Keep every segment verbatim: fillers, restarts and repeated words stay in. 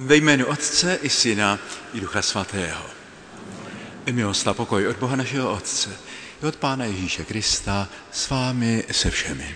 Ve jménu Otce i Syna i Ducha Svatého. Milost a pokoj od Boha našeho Otce i od Pána Ježíše Krista s vámi se všemi.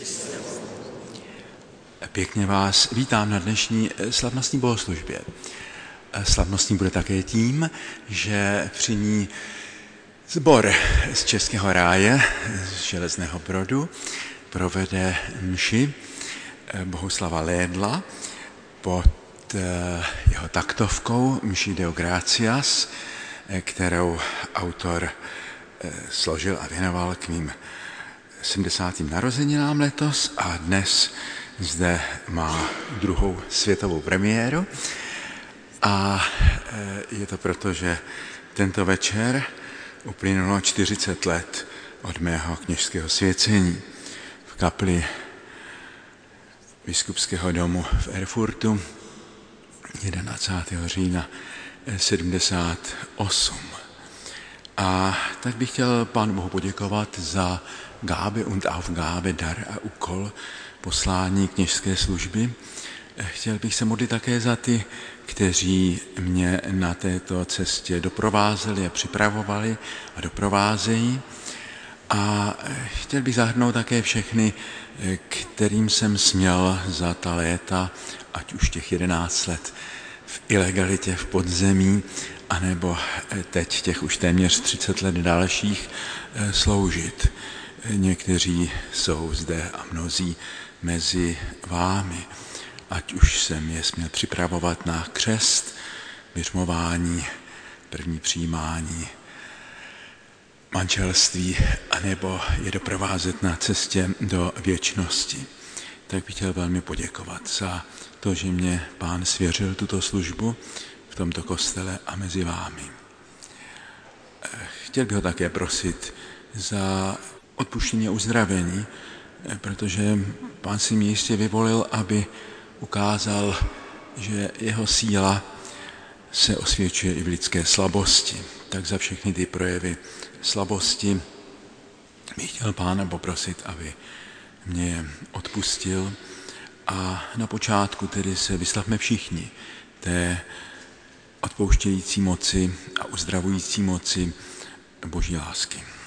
Pěkně vás vítám na dnešní slavnostní bohoslužbě. Slavnostní bude také tím, že při ní sbor z Českého ráje, z Železného Brodu, provede mši Bohuslava Lédla pod jeho taktovkou mši Deo Gratias, kterou autor složil a věnoval k mým sedmdesátým narozeninám letos a dnes zde má druhou světovou premiéru. A je to proto, že tento večer uplynulo čtyřicet let od mého kněžského svěcení v kapli biskupského domu v Erfurtu jedenáctého října sedmdesát osm. A tak bych chtěl Pánu Bohu poděkovat za Gabe und Aufgabe, dar a úkol, poslání kněžské služby. Chtěl bych se modlit také za ty, kteří mě na této cestě doprovázeli a připravovali a doprovázejí. A chtěl bych zahrnout také všechny, kterým jsem směl za ta léta, ať už těch jedenáct let v ilegalitě v podzemí, anebo teď těch už téměř třicet let dalších sloužit. Někteří jsou zde a mnozí mezi vámi, ať už jsem je směl připravovat na křest, biřmování, první přijímání, manželství, anebo je doprovázet na cestě do věčnosti. Tak bych chtěl velmi poděkovat za to, že mě Pán svěřil tuto službu v tomto kostele a mezi vámi. Chtěl bych ho také prosit za odpuštění a uzdravení, protože Pán si mě jistě vyvolil, aby ukázal, že jeho síla se osvědčuje i v lidské slabosti. Tak za všechny ty projevy slabosti bych chtěl Pána poprosit, aby mě odpustil a na počátku tedy se vyslavme všichni té odpouštějící moci a uzdravující moci Boží lásky.